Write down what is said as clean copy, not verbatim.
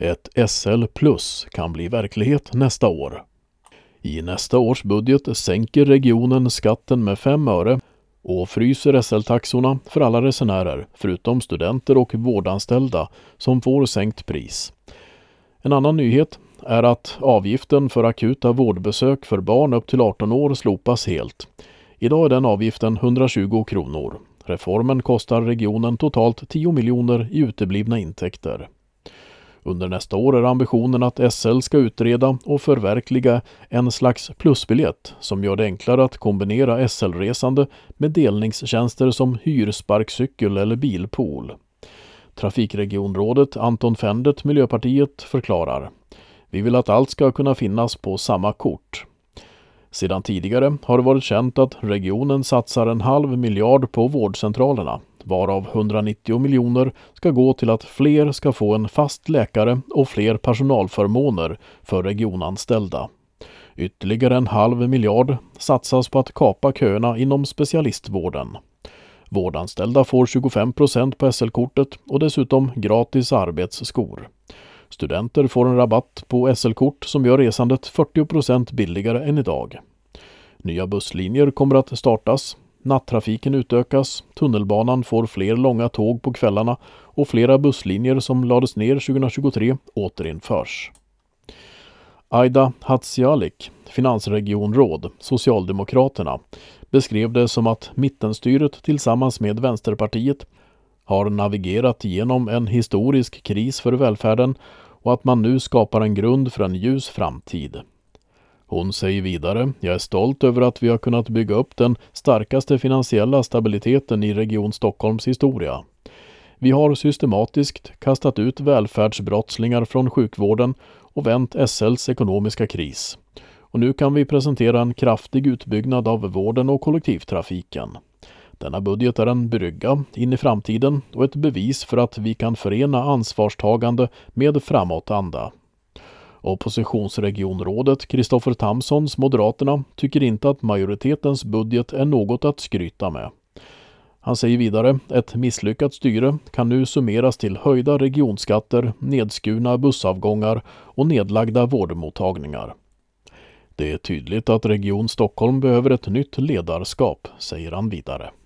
Ett SL plus kan bli verklighet nästa år. I nästa års budget sänker regionen skatten med 5 öre och fryser SL-taxorna för alla resenärer förutom studenter och vårdanställda som får sänkt pris. En annan nyhet är att avgiften för akuta vårdbesök för barn upp till 18 år slopas helt. Idag är den avgiften 120 kronor. Reformen kostar regionen totalt 10 miljoner i uteblivna intäkter. Under nästa år är ambitionen att SL ska utreda och förverkliga en slags plusbiljett som gör det enklare att kombinera SL-resande med delningstjänster som hyrsparkcykel eller bilpool. Trafikregionrådet Anton Fendet, Miljöpartiet, förklarar: Vi vill att allt ska kunna finnas på samma kort. Sedan tidigare har det varit känt att regionen satsar 0,5 miljard på vårdcentralerna, varav 190 miljoner ska gå till att fler ska få en fast läkare och fler personalförmåner för regionanställda. Ytterligare 0,5 miljard satsas på att kapa köerna inom specialistvården. Vårdanställda får 25% på SL-kortet och dessutom gratis arbetsskor. Studenter får en rabatt på SL-kort som gör resandet 40% billigare än idag. Nya busslinjer kommer att startas, nattrafiken utökas, tunnelbanan får fler långa tåg på kvällarna och flera busslinjer som lades ner 2023 återinförs. Aida Hadzialic, finansregionråd, Socialdemokraterna, beskrev det som att mittenstyret tillsammans med Vänsterpartiet har navigerat igenom en historisk kris för välfärden och att man nu skapar en grund för en ljus framtid. Hon säger vidare: Jag är stolt över att vi har kunnat bygga upp den starkaste finansiella stabiliteten i Region Stockholms historia. Vi har systematiskt kastat ut välfärdsbrottslingar från sjukvården och vänt SLs ekonomiska kris. Och nu kan vi presentera en kraftig utbyggnad av vården och kollektivtrafiken. Denna budget är en brygga in i framtiden och ett bevis för att vi kan förena ansvarstagande med framåtanda. Oppositionsregionrådet Kristoffer Tamsons Moderaterna tycker inte att majoritetens budget är något att skryta med. Han säger vidare: ett misslyckat styre kan nu summeras till höjda regionskatter, nedskurna bussavgångar och nedlagda vårdmottagningar. Det är tydligt att Region Stockholm behöver ett nytt ledarskap, säger han vidare.